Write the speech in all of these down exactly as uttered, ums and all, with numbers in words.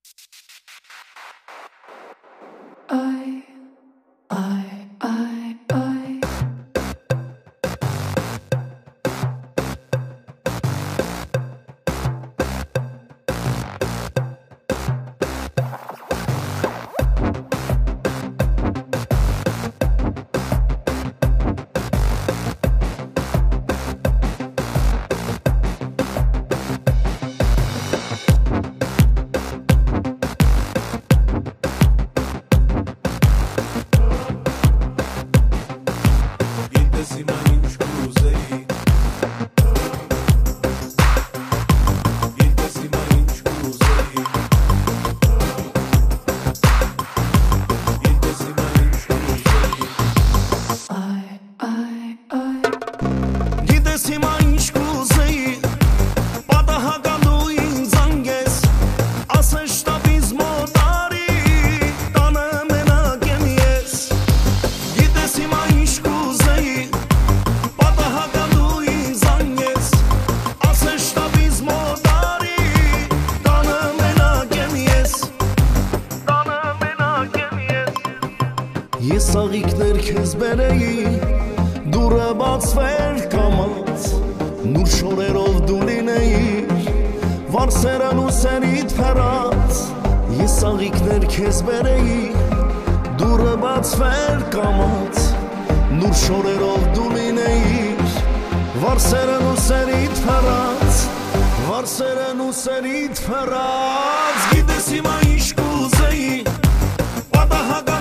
I, I, I, I. Ես աղիքներ քեզ բերեի, դուրը բացվեր կամած, նուր շորերով դու լինեիր, վարսերն ու սերիդ փերած։ Ես աղիքներ քեզ բերեի, դուրը բացվեր կամած, նուր շորերով դու լինեիր, վարսերն ու սերիդ փերած, վարսերն ու սերիդ փերած։ Գիտես հիմա ինչ կուզեի, պատահական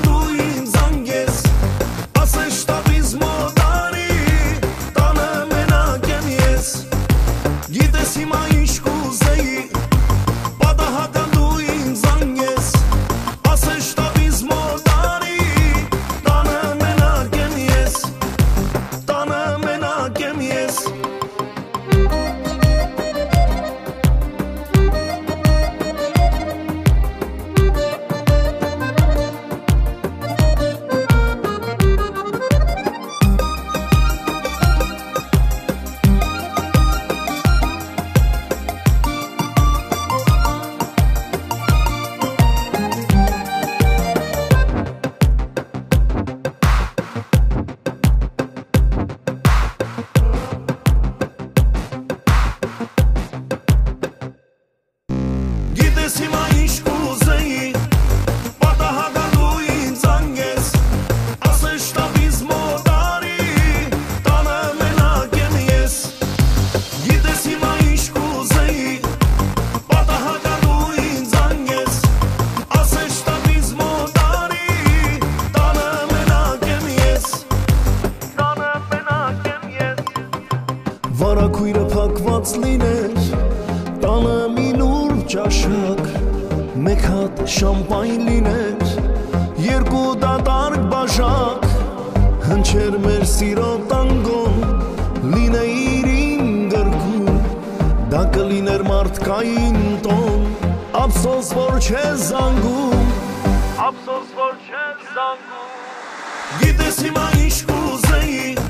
Վարակույրը փակված լիներ, տանը մի նուրբ ճաշակ, մեկ հատ շամպայն լիներ, երկու դատարկ բաժակ, հնչեր մեր սիրո տանգոն, լինեիր իմ գրքում, դա կլիներ մարդկային տոն, ափսոս որ չես զանգում, ափսոս որ չես զանգում։ Գիտես հիմա ինչ կուզեի,